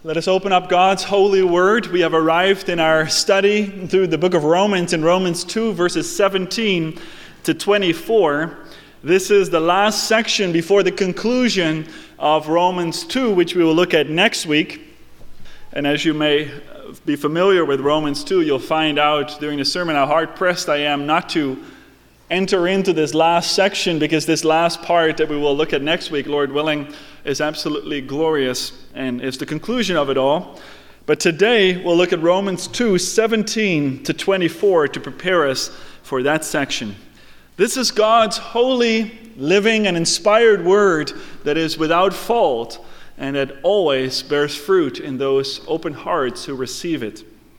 Let us open up God's holy word. We have arrived in our study through the book of Romans in Romans 2, verses 17 to 24. This is the last section before the conclusion of Romans 2, which we will look at next week. And as you may be familiar with Romans 2, you'll find out during the sermon how hard-pressed I am not to enter into this last section, because this last part that we will look at next week, Lord willing, is absolutely glorious and is the conclusion of it all. But today we'll look at Romans 2, 17 to 24 to prepare us for that section. This is God's holy, living, and inspired word that is without fault and that always bears fruit in those open hearts who receive it.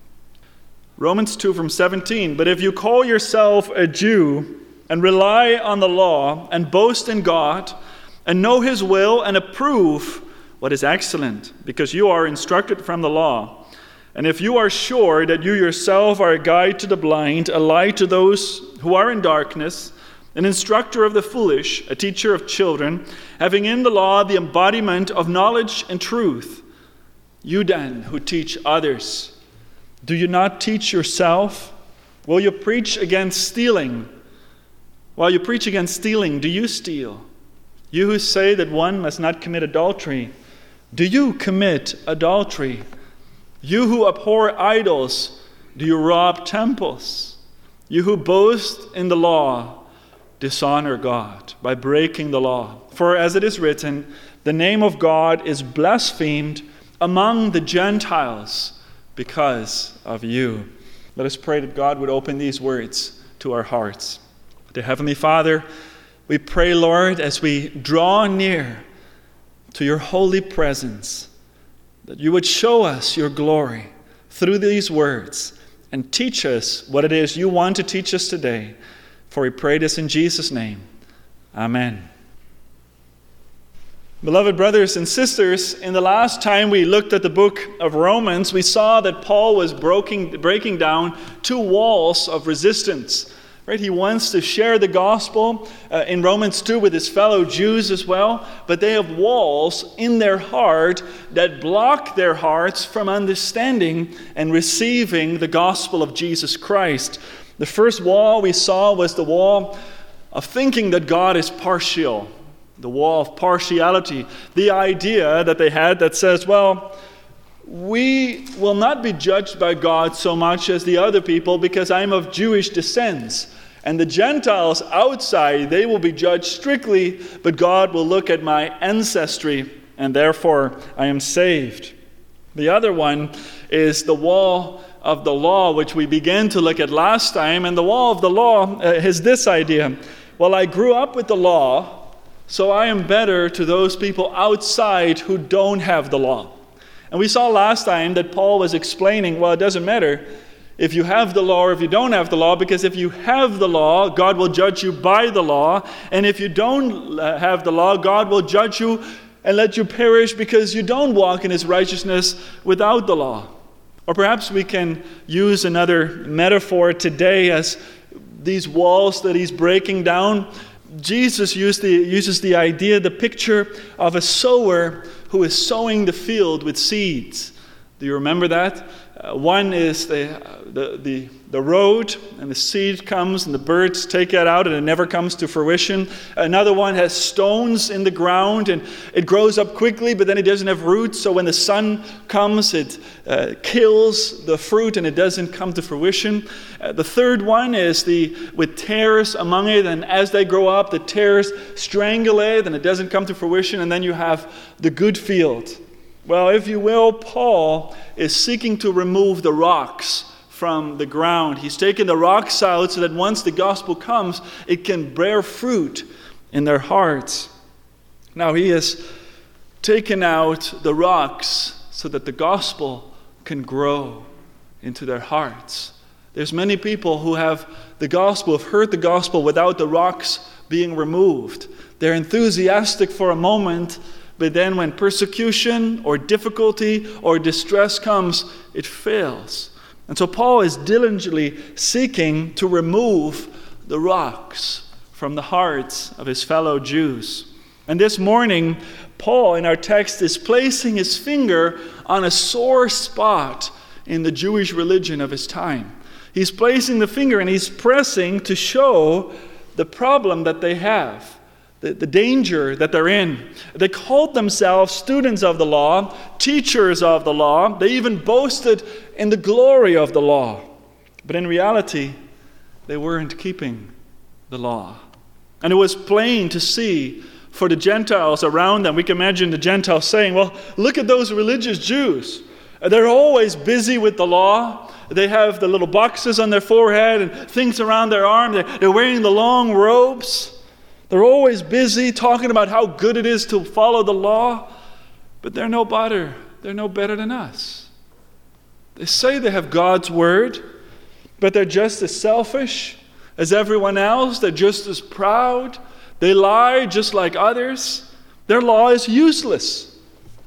Romans 2 from 17, but if you call yourself a Jew and rely on the law and boast in God and know his will and approve what is excellent, because you are instructed from the law, and if you are sure that you yourself are a guide to the blind, a light to those who are in darkness, an instructor of the foolish, a teacher of children, having in the law the embodiment of knowledge and truth, you then who teach others, do you not teach yourself? Will you preach against stealing? While you preach against stealing, do you steal? You who say that one must not commit adultery, do you commit adultery? You who abhor idols, do you rob temples? You who boast in the law, dishonor God by breaking the law. For as it is written, the name of God is blasphemed among the Gentiles because of you. Let us pray that God would open these words to our hearts. Dear Heavenly Father, we pray, Lord, as we draw near to your holy presence, that you would show us your glory through these words and teach us what it is you want to teach us today. For we pray this in Jesus' name. Amen. Beloved brothers and sisters, in the last time we looked at the book of Romans, we saw that Paul was breaking down two walls of resistance. Right? He wants to share the gospel in Romans 2 with his fellow Jews as well, but they have walls in their heart that block their hearts from understanding and receiving the gospel of Jesus Christ. The first wall we saw was the wall of thinking that God is partial. The wall of partiality, the idea that they had that says, well, we will not be judged by God so much as the other people because I'm of Jewish descent. And the Gentiles outside, they will be judged strictly, but God will look at my ancestry, and therefore I am saved. The other one is the wall of the law, which we began to look at last time. And the wall of the law is this idea. Well, I grew up with the law, so I am better to those people outside who don't have the law. And we saw last time that Paul was explaining, well, it doesn't matter if you have the law or if you don't have the law, because if you have the law, God will judge you by the law. And if you don't have the law, God will judge you and let you perish because you don't walk in his righteousness without the law. Or perhaps we can use another metaphor today as these walls that he's breaking down. Jesus uses the idea, the picture of a sower who is sowing the field with seeds. Do you remember that? One is the road, and the seed comes, and the birds take it out, and it never comes to fruition. Another one has stones in the ground, and it grows up quickly, but then it doesn't have roots, so when the sun comes, it kills the fruit, and it doesn't come to fruition. The third one is with tares among it, and as they grow up, the tares strangle it, and it doesn't come to fruition, and then you have the good field. Well, if you will, Paul is seeking to remove the rocks from the ground. He's taken the rocks out so that once the gospel comes, it can bear fruit in their hearts. Now, he has taken out the rocks so that the gospel can grow into their hearts. There's many people who have the gospel, have heard the gospel without the rocks being removed. They're enthusiastic for a moment, but then when persecution or difficulty or distress comes, it fails. And so Paul is diligently seeking to remove the rocks from the hearts of his fellow Jews. And this morning, Paul in our text is placing his finger on a sore spot in the Jewish religion of his time. He's placing the finger and he's pressing to show the problem that they have, the danger that they're in. They called themselves students of the law, teachers of the law. They even boasted in the glory of the law. But in reality, they weren't keeping the law. And it was plain to see for the Gentiles around them. We can imagine the Gentiles saying, well, look at those religious Jews. They're always busy with the law. They have the little boxes on their forehead and things around their arm. They're wearing the long robes. They're always busy talking about how good it is to follow the law. But they're no better. They're no better than us. They say they have God's word, but they're just as selfish as everyone else. They're just as proud. They lie just like others. Their law is useless.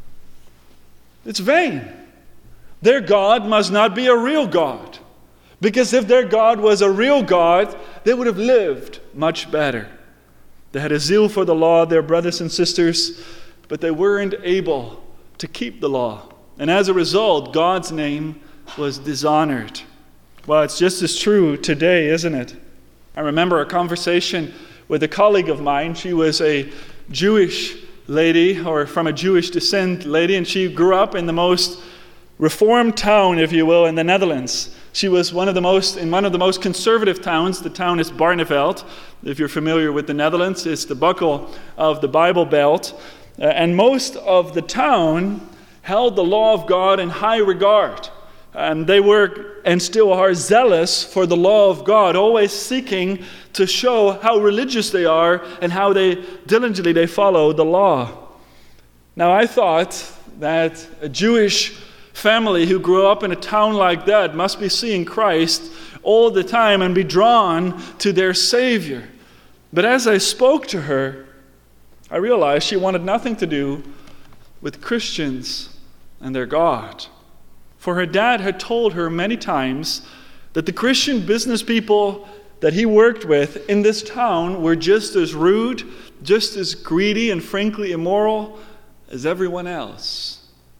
It's vain. Their God must not be a real God. Because if their God was a real God, they would have lived much better. They had a zeal for the law, their brothers and sisters, but they weren't able to keep the law. And as a result, God's name was dishonored. Well, it's just as true today, isn't it? I remember a conversation with a colleague of mine. She was a Jewish lady, or from a Jewish descent lady, and she grew up in the most reformed town, if you will, in the Netherlands. She was in one of the most conservative towns. The town is Barneveld. If you're familiar with the Netherlands, it's the buckle of the Bible Belt. And most of the town held the law of God in high regard. And they were, and still are, zealous for the law of God, always seeking to show how religious they are and how diligently they follow the law. Now, I thought that a Jewish family who grew up in a town like that must be seeing Christ all the time and be drawn to their Savior. But as I spoke to her, I realized she wanted nothing to do with Christians and their God. For her dad had told her many times that the Christian business people that he worked with in this town were just as rude, just as greedy and frankly immoral as everyone else.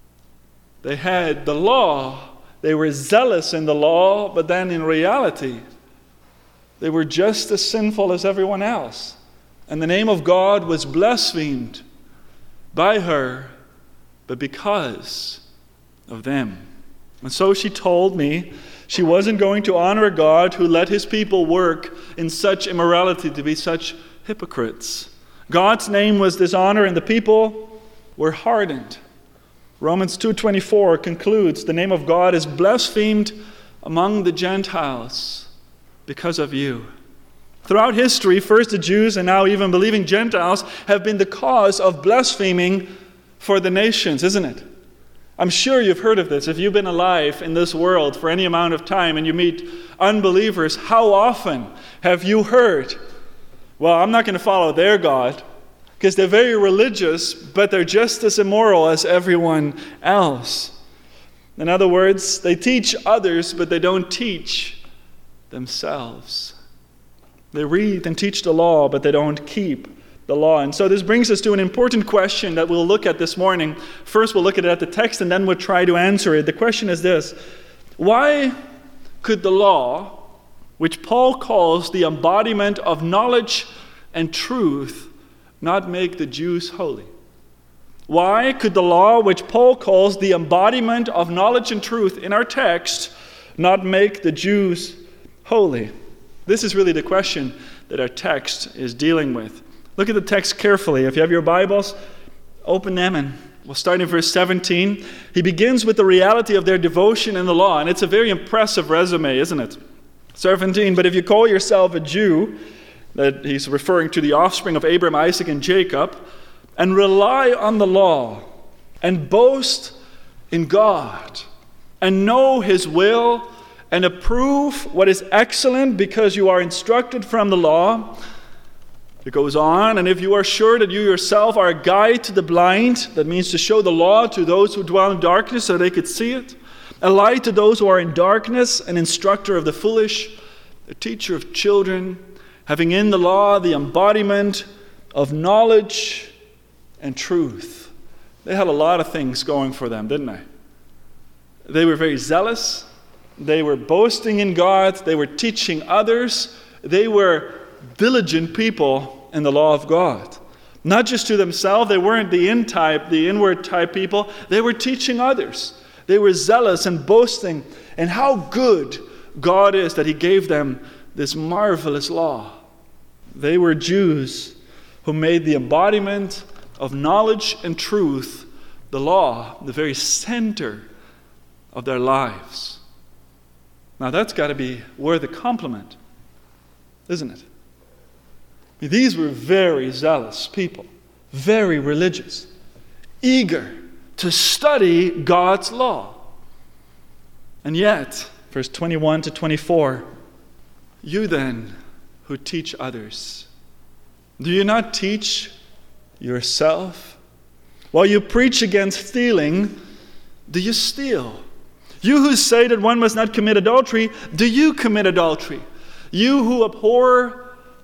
They had the law, they were zealous in the law, but then in reality, they were just as sinful as everyone else. And the name of God was blasphemed by her, but because of them. And so she told me she wasn't going to honor a God who let his people work in such immorality, to be such hypocrites. God's name was dishonored and the people were hardened. Romans 2:24 concludes, the name of God is blasphemed among the Gentiles because of you. Throughout history, first the Jews and now even believing Gentiles have been the cause of blaspheming for the nations, isn't it? I'm sure you've heard of this. If you've been alive in this world for any amount of time and you meet unbelievers, how often have you heard, well, I'm not going to follow their God, because they're very religious, but they're just as immoral as everyone else. In other words, they teach others, but they don't teach themselves. They read and teach the law, but they don't keep the law. And so this brings us to an important question that we'll look at this morning. First, we'll look at the text, and then we'll try to answer it. The question is this: why could the law, which Paul calls the embodiment of knowledge and truth, not make the Jews holy? Why could the law, which Paul calls the embodiment of knowledge and truth in our text, not make the Jews holy? This is really the question that our text is dealing with. Look at the text carefully. If you have your Bibles, open them, and we'll start in verse 17. He begins with the reality of their devotion in the law, and it's a very impressive resume, isn't it? 17, but if you call yourself a Jew, that he's referring to the offspring of Abraham, Isaac, and Jacob, and rely on the law, and boast in God, and know his will, and approve what is excellent because you are instructed from the law. It goes on, and if you are sure that you yourself are a guide to the blind, that means to show the law to those who dwell in darkness so they could see it, a light to those who are in darkness, an instructor of the foolish, a teacher of children, having in the law the embodiment of knowledge and truth. They had a lot of things going for them, didn't they? They were very zealous. They were boasting in God. They were teaching others. They were diligent people in the law of God. Not just to themselves. They weren't the inward type people. They were teaching others. They were zealous and boasting in how good God is that He gave them this marvelous law. They were Jews who made the embodiment of knowledge and truth, the law, the very center of their lives. Now that's got to be worth a compliment, isn't it? These were very zealous people, very religious, eager to study God's law. And yet, verse 21 to 24, you then who teach others, do you not teach yourself? While you preach against stealing, do you steal? You who say that one must not commit adultery, do you commit adultery? You who abhor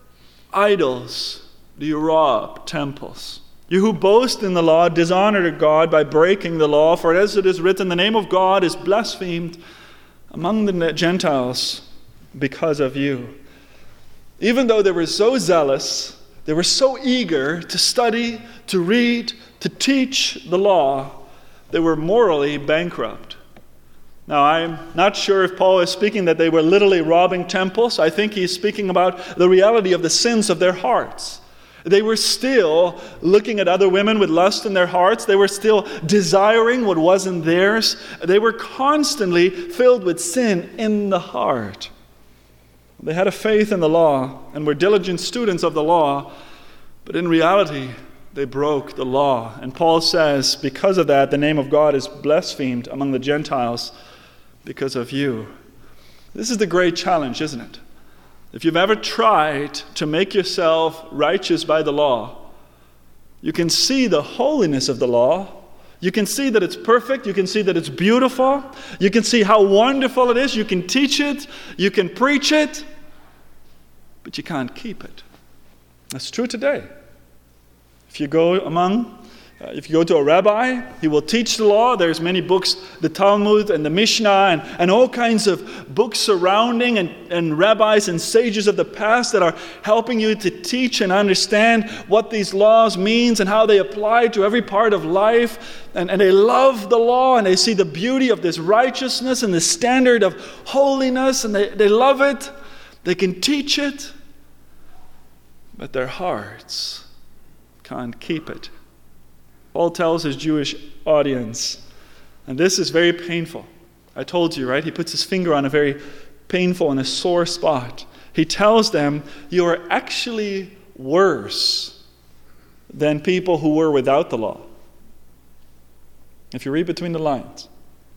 idols, do you rob temples? You who boast in the law, dishonor God by breaking the law. For as it is written, the name of God is blasphemed among the Gentiles because of you. Even though they were so zealous, they were so eager to study, to read, to teach the law, they were morally bankrupt. Now, I'm not sure if Paul is speaking that they were literally robbing temples. I think he's speaking about the reality of the sins of their hearts. They were still looking at other women with lust in their hearts. They were still desiring what wasn't theirs. They were constantly filled with sin in the heart. They had a faith in the law and were diligent students of the law, but in reality, they broke the law. And Paul says, because of that, the name of God is blasphemed among the Gentiles because of you. This is the great challenge, isn't it? If you've ever tried to make yourself righteous by the law, you can see the holiness of the law. You can see that it's perfect. You can see that it's beautiful. You can see how wonderful it is. You can teach it. You can preach it. But you can't keep it. That's true today. If you go to a rabbi, he will teach the law. There's many books, the Talmud and the Mishnah, and all kinds of books surrounding and rabbis and sages of the past that are helping you to teach and understand what these laws means and how they apply to every part of life. And they love the law, and they see the beauty of this righteousness and the standard of holiness, and they love it. They can teach it, but their hearts can't keep it. Paul tells his Jewish audience, and this is very painful. I told you, right? He puts his finger on a very painful and a sore spot. He tells them, you are actually worse than people who were without the law. If you read between the lines,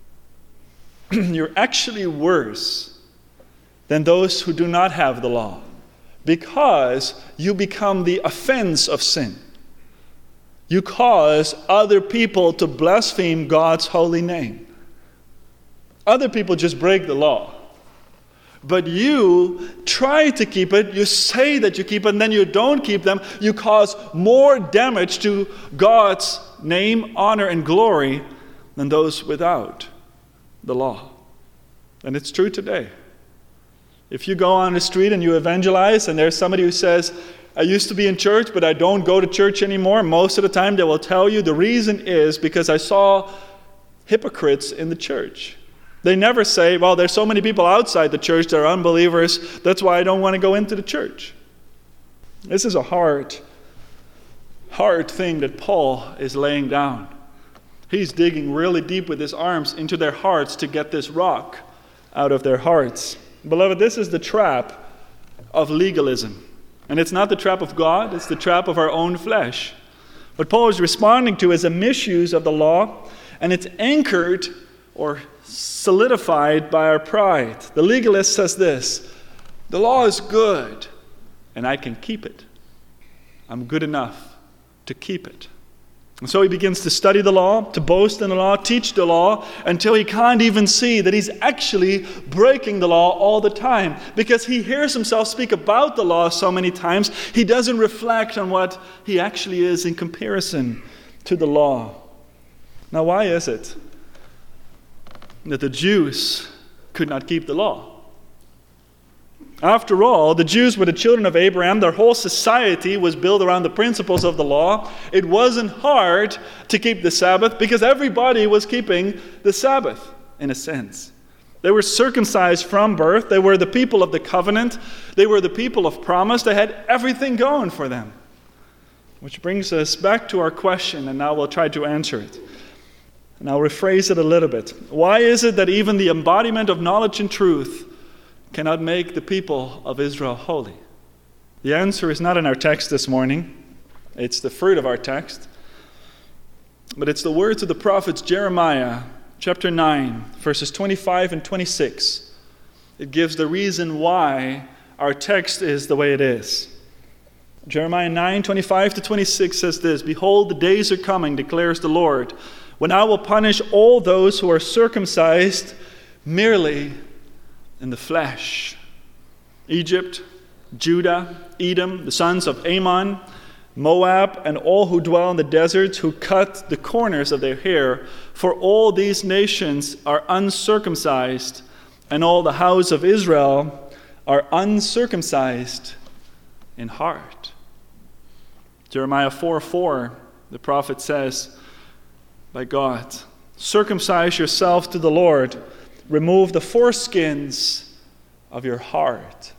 you're actually worse than those who do not have the law, because you become the offense of sin. You cause other people to blaspheme God's holy name. Other people just break the law. But you try to keep it, you say that you keep it, and then you don't keep them. You cause more damage to God's name, honor, and glory than those without the law. And it's true today. If you go on the street and you evangelize, and there's somebody who says, I used to be in church, but I don't go to church anymore. Most of the time they will tell you the reason is because I saw hypocrites in the church. They never say, well, there's so many people outside the church that are unbelievers, that's why I don't want to go into the church. This is a hard thing that Paul is laying down. He's digging really deep with his arms into their hearts to get this rock out of their hearts. Beloved, this is the trap of legalism. And it's not the trap of God, it's the trap of our own flesh. What Paul is responding to is a misuse of the law, and it's anchored or solidified by our pride. The legalist says this, the law is good, and I can keep it. I'm good enough to keep it. And so he begins to study the law, to boast in the law, teach the law, until he can't even see that he's actually breaking the law all the time. Because he hears himself speak about the law so many times, he doesn't reflect on what he actually is in comparison to the law. Now, why is it that the Jews could not keep the law? After all, the Jews were the children of Abraham. Their whole society was built around the principles of the law. It wasn't hard to keep the Sabbath because everybody was keeping the Sabbath, in a sense. They were circumcised from birth. They were the people of the covenant. They were the people of promise. They had everything going for them. Which brings us back to our question, and now we'll try to answer it. And I'll rephrase it a little bit. Why is it that even the embodiment of knowledge and truth cannot make the people of Israel holy? The answer is not in our text this morning. It's the fruit of our text. But it's the words of the prophets Jeremiah, chapter 9, verses 25 and 26. It gives the reason why our text is the way it is. Jeremiah 9, 25 to 26 says this, "Behold, the days are coming, declares the Lord, when I will punish all those who are circumcised merely in the flesh. Egypt, Judah, Edom, the sons of Ammon, Moab, and all who dwell in the deserts, who cut the corners of their hair. For all these nations are uncircumcised, and all the house of Israel are uncircumcised in heart." Jeremiah 4:4, the prophet says, by God, "Circumcise yourself to the Lord. Remove the foreskins of your heart."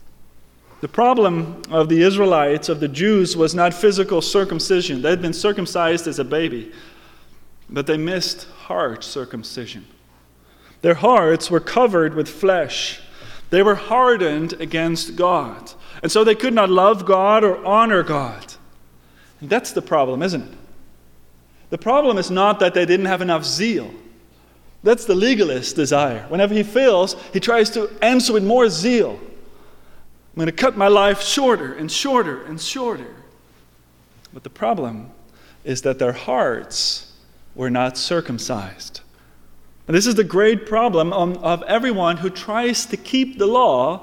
The problem of the Israelites, of the Jews, was not physical circumcision. They had been circumcised as a baby, but they missed heart circumcision. Their hearts were covered with flesh. They were hardened against God. And so they could not love God or honor God. And that's the problem, isn't it? The problem is not that they didn't have enough zeal. That's the legalist's desire. Whenever he fails, he tries to answer with more zeal. I'm going to cut my life shorter and shorter and shorter. But the problem is that their hearts were not circumcised. And this is the great problem of everyone who tries to keep the law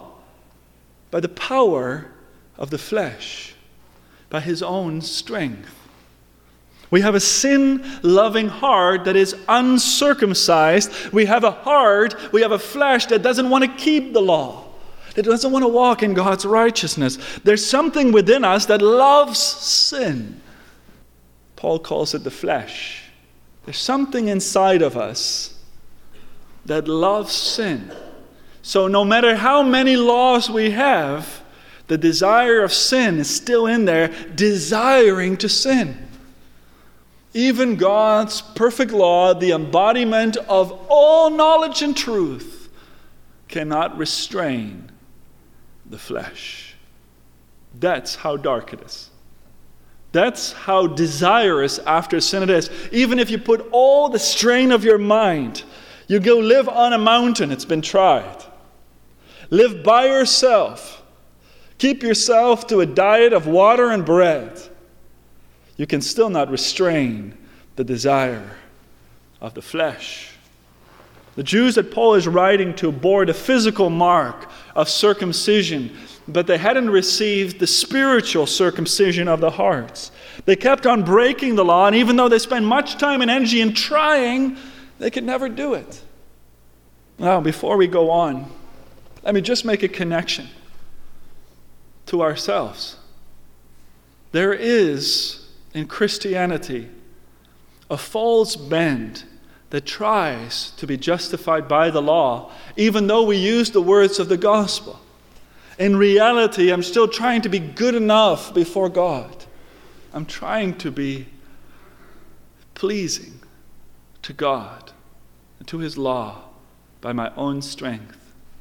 by the power of the flesh, by his own strength. We have a sin-loving heart that is uncircumcised. We have a flesh that doesn't want to keep the law, that doesn't want to walk in God's righteousness. There's something within us that loves sin. Paul calls it the flesh. There's something inside of us that loves sin. So no matter how many laws we have, the desire of sin is still in there, desiring to sin. Even God's perfect law, the embodiment of all knowledge and truth, cannot restrain the flesh. That's how dark it is. That's how desirous after sin it is. Even if you put all the strain of your mind, you go live on a mountain, it's been tried. Live by yourself. Keep yourself to a diet of water and bread. You can still not restrain the desire of the flesh. The Jews that Paul is writing to bore the physical mark of circumcision, but they hadn't received the spiritual circumcision of the hearts. They kept on breaking the law, and even though they spent much time and energy in trying, they could never do it. Now, before we go on, let me just make a connection to ourselves. There is in Christianity a false bend that tries to be justified by the law, even though we use the words of the gospel. In reality, I'm still trying to be good enough before God. I'm trying to be pleasing to God and to his law by my own strength.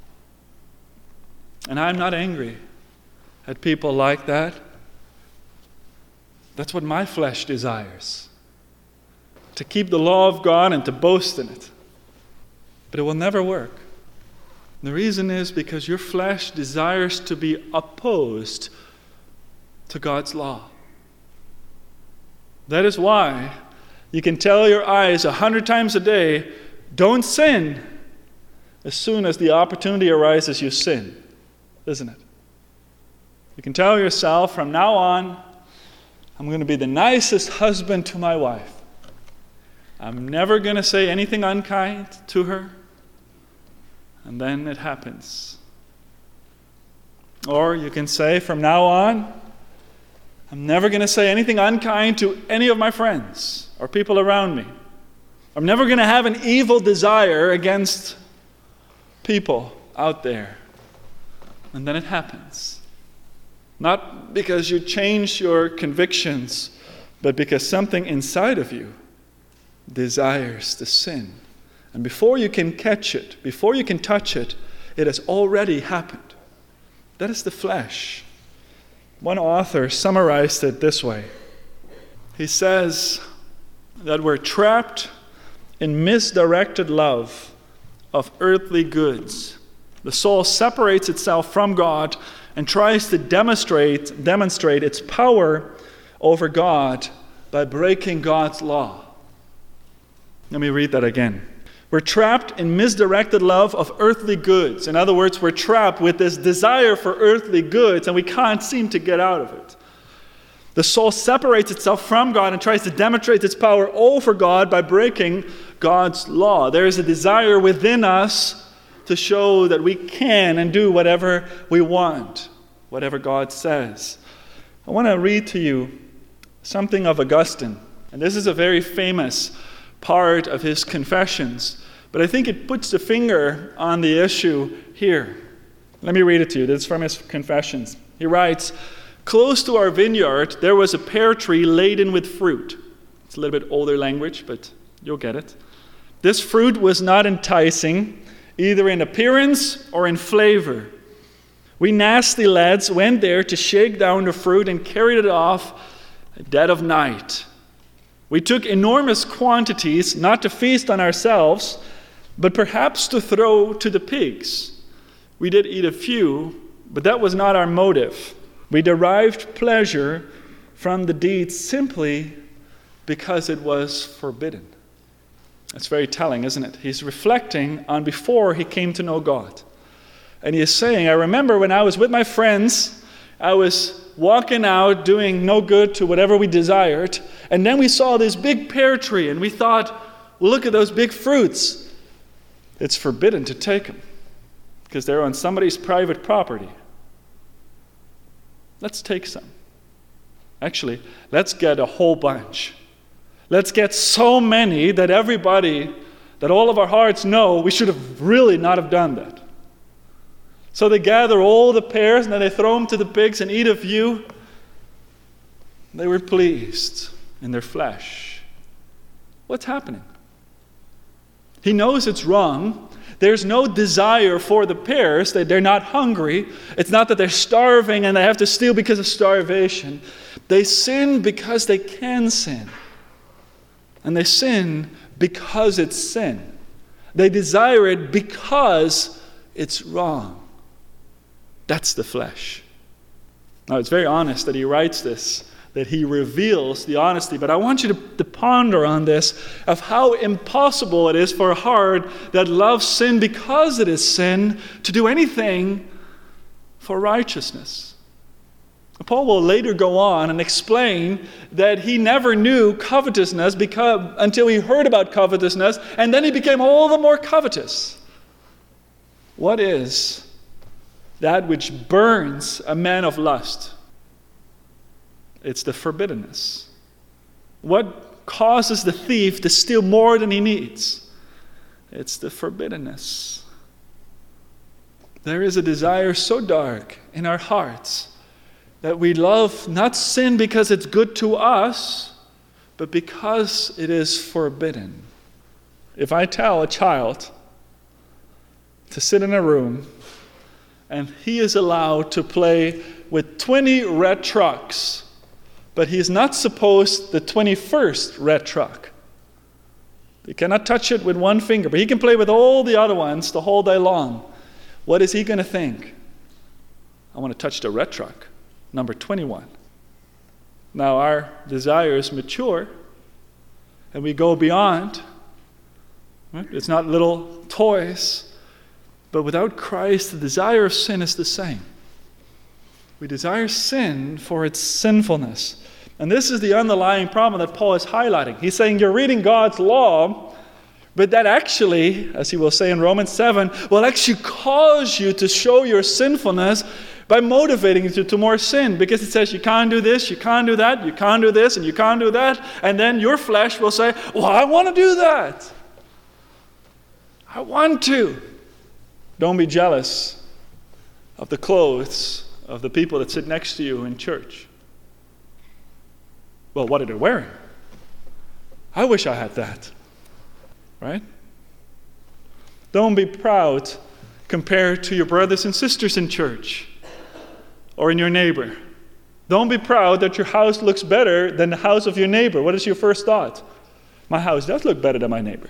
And I'm not angry at people like that. That's what my flesh desires, to keep the law of God and to boast in it. But it will never work. The reason is because your flesh desires to be opposed to God's law. That is why you can tell your eyes 100 times a day, don't sin. As soon as the opportunity arises, you sin, isn't it? You can tell yourself, from now on, I'm going to be the nicest husband to my wife. I'm never going to say anything unkind to her. And then it happens. Or you can say, from now on, I'm never going to say anything unkind to any of my friends or people around me. I'm never going to have an evil desire against people out there. And then it happens. Not because you change your convictions, but because something inside of you desires to sin. And before you can catch it, before you can touch it, it has already happened. That is the flesh. One author summarized it this way. He says that we're trapped in misdirected love of earthly goods. The soul separates itself from God and tries to demonstrate its power over God by breaking God's law. Let me read that again. We're trapped in misdirected love of earthly goods. In other words, we're trapped with this desire for earthly goods, and we can't seem to get out of it. The soul separates itself from God and tries to demonstrate its power over God by breaking God's law. There is a desire within us to show that we can and do whatever we want, whatever God says. I want to read to you something of Augustine. And this is a very famous part of his Confessions. But I think it puts the finger on the issue here. Let me read it to you. This is from his Confessions. He writes, "Close to our vineyard there was a pear tree laden with fruit." It's a little bit older language, but you'll get it. "This fruit was not enticing, either in appearance or in flavor. We nasty lads went there to shake down the fruit and carried it off at dead of night. We took enormous quantities, not to feast on ourselves, but perhaps to throw to the pigs. We did eat a few, but that was not our motive. We derived pleasure from the deed simply because it was forbidden." That's very telling, isn't it? He's reflecting on before he came to know God. And he is saying, I remember when I was with my friends, I was walking out doing no good to whatever we desired, and then we saw this big pear tree, and we thought, well, look at those big fruits. It's forbidden to take them because they're on somebody's private property. Let's take some. Actually, let's get a whole bunch. Let's get so many that that all of our hearts know we should have really not have done that. So they gather all the pears and then they throw them to the pigs and eat a few. They were pleased in their flesh. What's happening? He knows it's wrong. There's no desire for the pears. They're not hungry. It's not that they're starving and they have to steal because of starvation. They sin because they can sin. And they sin because it's sin. They desire it because it's wrong. That's the flesh. Now, it's very honest that he writes this, that he reveals the honesty. But I want you to ponder on this, of how impossible it is for a heart that loves sin because it is sin to do anything for righteousness. Paul will later go on and explain that he never knew covetousness until he heard about covetousness, and then he became all the more covetous. What is that which burns a man of lust? It's the forbiddenness. What causes the thief to steal more than he needs? It's the forbiddenness. There is a desire so dark in our hearts that we love not sin because it's good to us, but because it is forbidden. If I tell a child to sit in a room and he is allowed to play with 20 red trucks, but he is not supposed the 21st red truck. He cannot touch it with one finger, but he can play with all the other ones the whole day long. What is he going to think? I want to touch the red truck, number 21. Now our desires mature, and we go beyond. Right? It's not little toys, but without Christ, the desire of sin is the same. We desire sin for its sinfulness. And this is the underlying problem that Paul is highlighting. He's saying you're reading God's law, but that actually, as he will say in Romans 7, will actually cause you to show your sinfulness by motivating you to more sin. Because it says you can't do this, you can't do that, you can't do this, and you can't do that. And then your flesh will say, well, I want to do that. I want to. Don't be jealous of the clothes of the people that sit next to you in church. Well, what are they wearing? I wish I had that. Right? Don't be proud compared to your brothers and sisters in church or in your neighbor. Don't be proud that your house looks better than the house of your neighbor. What is your first thought? My house does look better than my neighbor.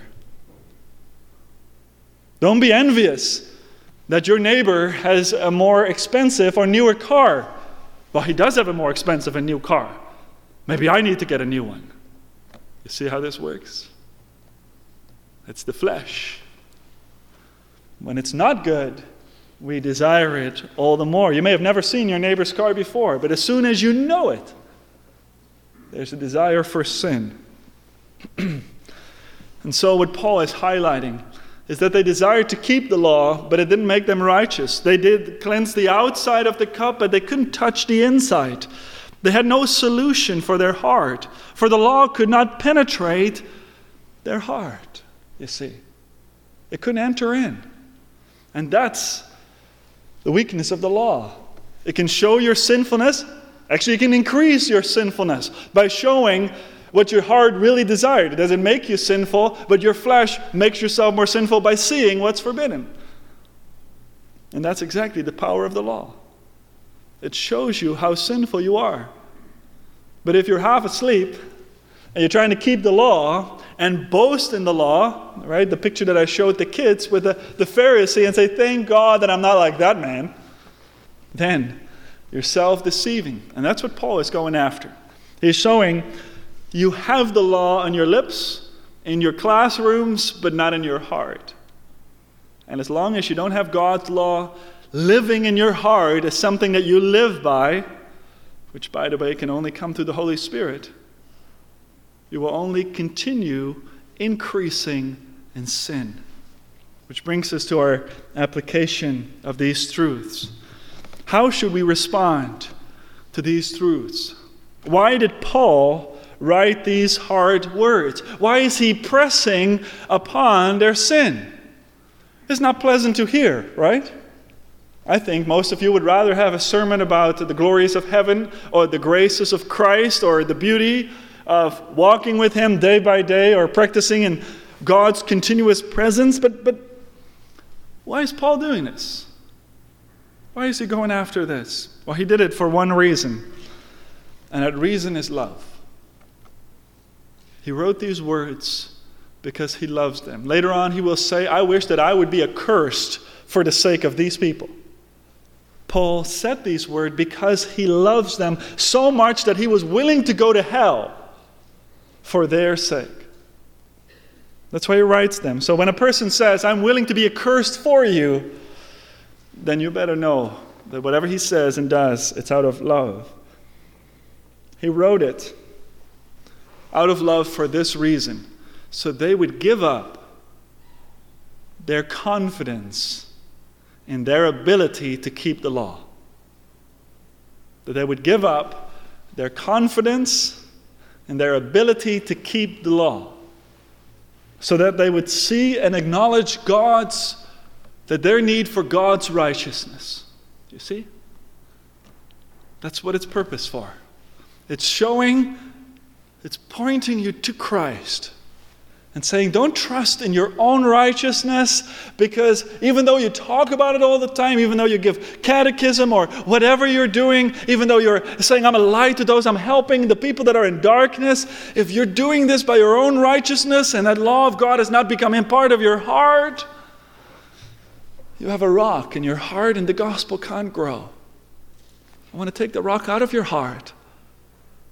Don't be envious that your neighbor has a more expensive or newer car. Well, he does have a more expensive and new car. Maybe I need to get a new one. You see how this works? It's the flesh. When it's not good, we desire it all the more. You may have never seen your neighbor's car before, but as soon as you know it, there's a desire for sin. And so what Paul is highlighting is that they desired to keep the law, but it didn't make them righteous. They did cleanse the outside of the cup, but they couldn't touch the inside. They had no solution for their heart, for the law could not penetrate their heart, you see. It couldn't enter in. And that's the weakness of the law. It can show your sinfulness. Actually, it can increase your sinfulness by showing what your heart really desired. It doesn't make you sinful, but your flesh makes yourself more sinful by seeing what's forbidden. And that's exactly the power of the law. It shows you how sinful you are. But if you're half asleep and you're trying to keep the law and boast in the law, right? The picture that I showed the kids with the Pharisee and say, thank God that I'm not like that man, then you're self-deceiving. And that's what Paul is going after. He's showing you have the law on your lips, in your classrooms, but not in your heart. And as long as you don't have God's law living in your heart as something that you live by, which, by the way, can only come through the Holy Spirit, you will only continue increasing in sin. Which brings us to our application of these truths. How should we respond to these truths? Why did Paul write these hard words? Why is he pressing upon their sin? It's not pleasant to hear, right? I think most of you would rather have a sermon about the glories of heaven or the graces of Christ or the beauty of walking with him day by day or practicing in God's continuous presence. But why is Paul doing this? Why is he going after this? Well, he did it for one reason, and that reason is love. He wrote these words because he loves them. Later on he will say, I wish that I would be accursed for the sake of these people. Paul said these words because he loves them so much that he was willing to go to hell for their sake. That's why he writes them. So when a person says, I'm willing to be accursed for you, then you better know that whatever he says and does, it's out of love. He wrote it out of love for this reason, so they would give up their confidence in their ability to keep the law. That they would give up their confidence in their ability to keep the law, so that they would see and acknowledge that their need for God's righteousness. You see? That's what it's purpose for. It's pointing you to Christ and saying, don't trust in your own righteousness, because even though you talk about it all the time, even though you give catechism or whatever you're doing, even though you're saying, I'm a light to those, I'm helping the people that are in darkness, if you're doing this by your own righteousness and that law of God has not become a part of your heart, you have a rock in your heart and the gospel can't grow. I want to take the rock out of your heart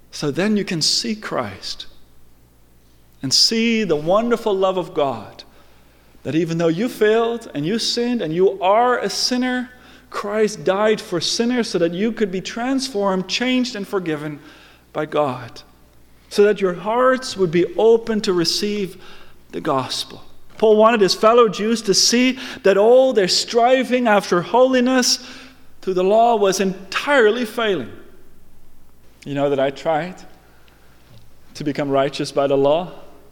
So then you can see Christ and see the wonderful love of God, that even though you failed and you sinned and you are a sinner, Christ died for sinners so that you could be transformed, changed, and forgiven by God, so that your hearts would be open to receive the gospel. Paul wanted his fellow Jews to see that all their striving after holiness through the law was entirely failing. You know that I tried to become righteous by the law,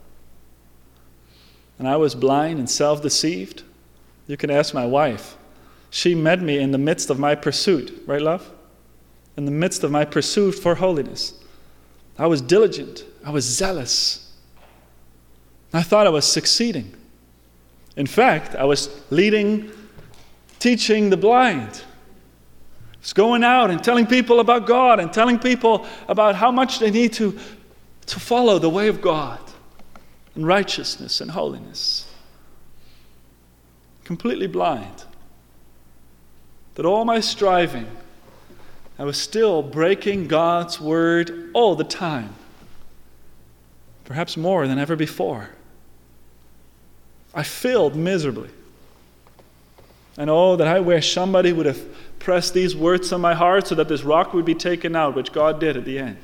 and I was blind and self-deceived. You can ask my wife. She met me in the midst of my pursuit, right, love? In the midst of my pursuit for holiness. I was diligent. I was zealous. I thought I was succeeding. In fact, I was teaching the blind. I was going out and telling people about God and telling people about how much they need to follow the way of God in righteousness and holiness. Completely blind. That all my striving, I was still breaking God's word all the time. Perhaps more than ever before. I failed miserably. And oh, that I wish somebody would have pressed these words on my heart so that this rock would be taken out, which God did at the end.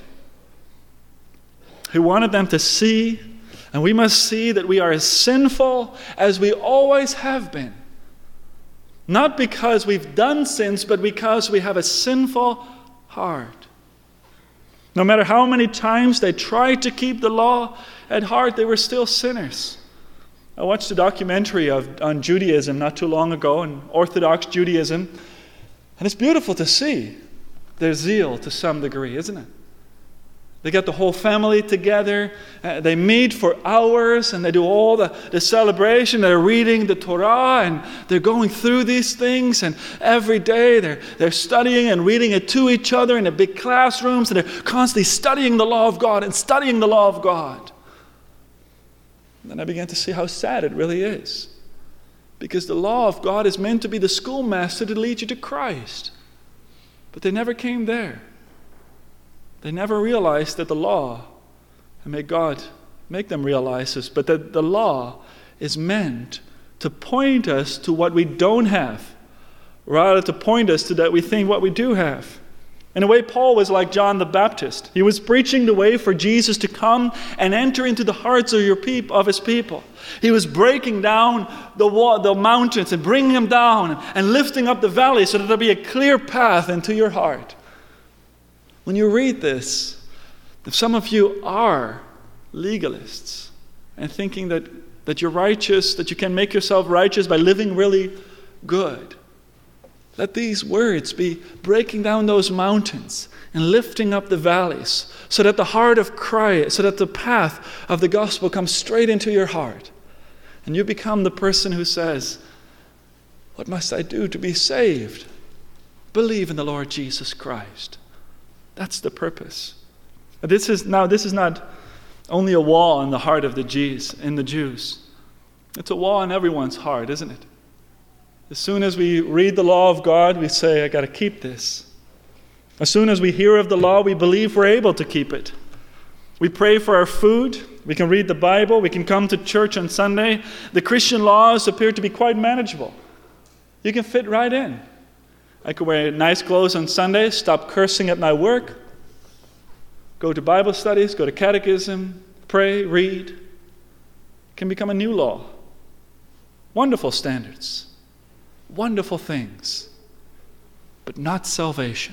He wanted them to see, and we must see that we are as sinful as we always have been. Not because we've done sins, but because we have a sinful heart. No matter how many times they tried to keep the law, at heart they were still sinners. I watched a documentary on Judaism not too long ago, on Orthodox Judaism, and it's beautiful to see their zeal to some degree, isn't it? They get the whole family together, they meet for hours, and they do all the celebration. They're reading the Torah, and they're going through these things, and every day they're studying and reading it to each other in the big classrooms, and they're constantly studying the law of God and studying the law of God. And then I began to see how sad it really is. Because the law of God is meant to be the schoolmaster to lead you to Christ. But they never came there. They never realized that the law, and may God make them realize this, but that the law is meant to point us to what we don't have, rather to point us to that we think what we do have. In a way, Paul was like John the Baptist. He was preaching the way for Jesus to come and enter into the hearts of his people. He was breaking down the mountains and bringing them down and lifting up the valleys so that there'll be a clear path into your heart. When you read this, if some of you are legalists and thinking that you're righteous, that you can make yourself righteous by living really good, let these words be breaking down those mountains and lifting up the valleys so that the heart of Christ, so that the path of the gospel comes straight into your heart. And you become the person who says, what must I do to be saved? Believe in the Lord Jesus Christ. That's the purpose. This is not only a wall in the heart of the Jews. It's a wall in everyone's heart, isn't it? As soon as we read the law of God, we say, I got to keep this. As soon as we hear of the law, we believe we're able to keep it. We pray for our food. We can read the Bible. We can come to church on Sunday. The Christian laws appear to be quite manageable. You can fit right in. I could wear nice clothes on Sunday, stop cursing at my work, go to Bible studies, go to catechism, pray, read. It can become a new law. Wonderful standards. Wonderful things. But not salvation.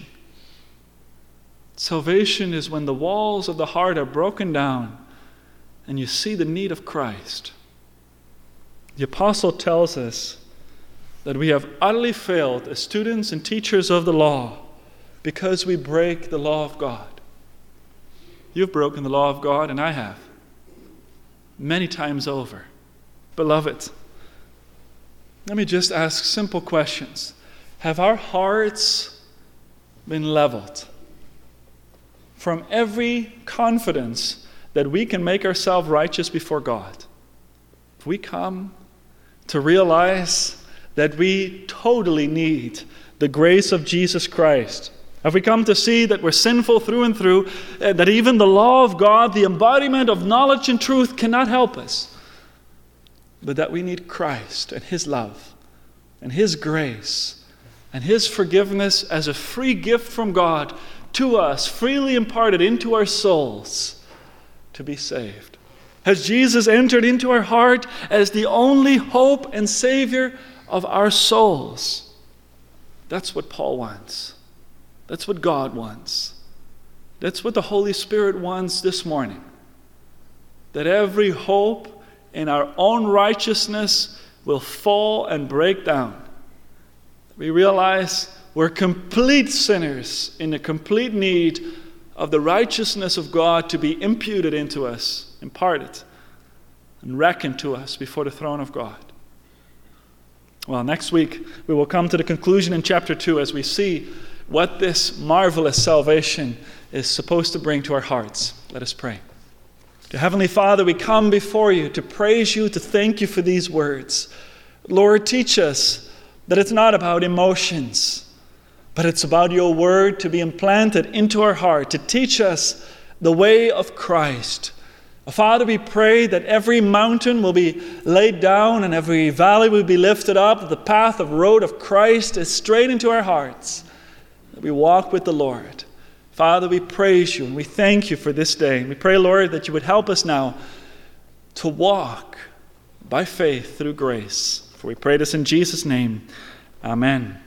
Salvation is when the walls of the heart are broken down and you see the need of Christ. The apostle tells us that we have utterly failed as students and teachers of the law because we break the law of God. You've broken the law of God, and I have. Many times over. Beloved, let me just ask simple questions. Have our hearts been leveled from every confidence that we can make ourselves righteous before God? If we come to realize that we totally need the grace of Jesus Christ Have we come to see that we're sinful through and through, that even the law of God, the embodiment of knowledge and truth, cannot help us, but that we need Christ and His love and His grace and His forgiveness as a free gift from God to us, freely imparted into our souls to be saved? Has Jesus entered into our heart as the only hope and Savior of our souls? That's what Paul wants. That's what God wants. That's what the Holy Spirit wants this morning. That every hope in our own righteousness will fall and break down. We realize we're complete sinners in the complete need of the righteousness of God to be imputed into us, imparted, and reckoned to us before the throne of God. Well, next week we will come to the conclusion in chapter 2 as we see what this marvelous salvation is supposed to bring to our hearts. Let us pray. Dear Heavenly Father, we come before you to praise you, to thank you for these words. Lord, teach us that it's not about emotions, but it's about your word to be implanted into our heart, to teach us the way of Christ. Father, we pray that every mountain will be laid down and every valley will be lifted up, that the path of road of Christ is straight into our hearts, that we walk with the Lord. Father, we praise you and we thank you for this day. We pray, Lord, that you would help us now to walk by faith through grace. For we pray this in Jesus' name. Amen.